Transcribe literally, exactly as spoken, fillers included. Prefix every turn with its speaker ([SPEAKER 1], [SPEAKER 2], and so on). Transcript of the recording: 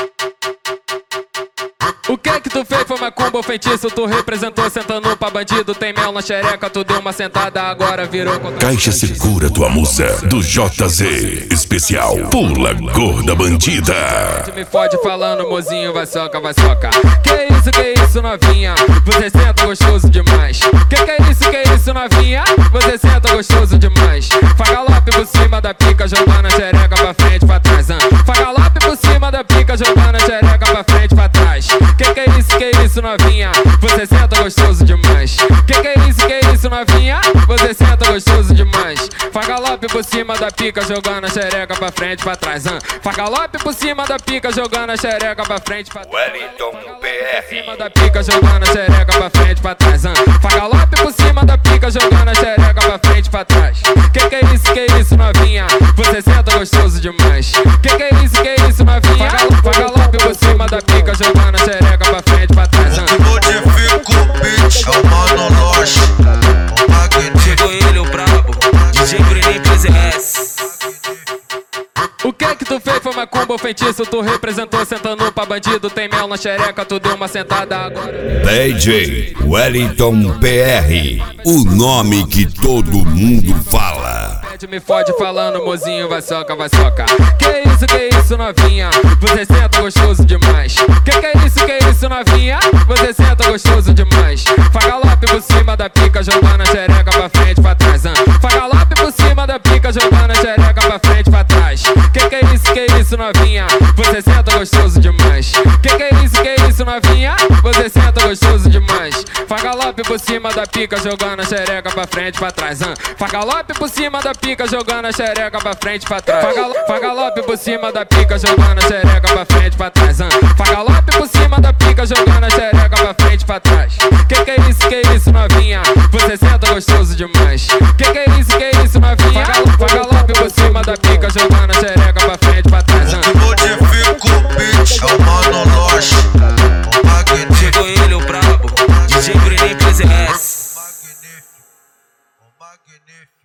[SPEAKER 1] O que que tu fez foi macumba ou feitiço? Tu representou sentando pra bandido. Tem mel na xereca, tu deu uma sentada, agora virou contra...
[SPEAKER 2] Caixa Segura Tua Musa, do J Z. Especial Pula Gorda Bandida.
[SPEAKER 1] Me fode falando, mozinho, vai soca, vai soca. Que isso, que isso, novinha? Você senta gostoso demais. Que que é isso, que é isso, novinha? Você senta gostoso demais. Fagalope por cima da pica, jogando a xereca pra frente, pra trás. Fagalope por cima da pica, jogando a xereca pra frente, pra trás. Que que é isso, que é isso, novinha? Você senta gostoso demais. Que que é isso, que é isso, novinha? Você senta gostoso demais. Fagalope por cima da pica, jogando a xereca pra frente, pra trás. Fagalope por cima da pica, jogando a xereca pra frente, pra trás.
[SPEAKER 3] Wellington P R.
[SPEAKER 1] Por cima da pica, jogando a xereca pra frente, pra trás. Fagalope por cima da pica, jogando a xereca pra frente, pra trás. Que que é isso, que é isso, novinha? Você senta gostoso demais. Que que é isso, que é isso, novinha? Fagalope por cima da pica, jogando a xereca pra frente, pra trás.
[SPEAKER 3] Modifica o beat, chamando nós.
[SPEAKER 4] Chegou ele, o brabo, D J Bruninho P Z S.
[SPEAKER 1] O que que tu fez foi macumba ou feitiço? Tu representou sentando pra bandido. Tem mel na xereca, tu deu uma sentada, agora...
[SPEAKER 2] D J Wellington P R, o nome que todo mundo fala.
[SPEAKER 1] Me fode falando, mozinho, vai soca, vai soca. Que isso, que isso, novinha? Você senta gostoso demais. Que que é isso, que isso, novinha? Você senta gostoso demais. Fagalope por cima da pica, jogando a xereca pra frente, pra trás. Fagalope por cima da pica, jogando a xereca pra frente, pra trás. Que que é isso, que isso, novinha? Você senta gostoso demais. Que que é isso, que isso, novinha? Você senta gostoso demais. Fagalope por cima da pica, jogando a xereca pra frente, pra trás. Fagalope por cima da pica, jogando a xereca pra frente, pra trás. Fagalo, fagalope por cima da pica, jogando a xereca pra frente, pra trás. Fagalope por cima da pica, jogando a xereca pra frente, pra trás. Que que é isso, que é isso, novinha? Você senta gostoso demais. Que que é isso, que é isso, novinha? Fagalope por cima da pica, jogando a xereca pra frente, pra trás.
[SPEAKER 3] Modifica o beat, chamando nós.
[SPEAKER 4] Chegou ele, o brabo, D J Bruninho P Z S.
[SPEAKER 3] Magnífico, magnífico.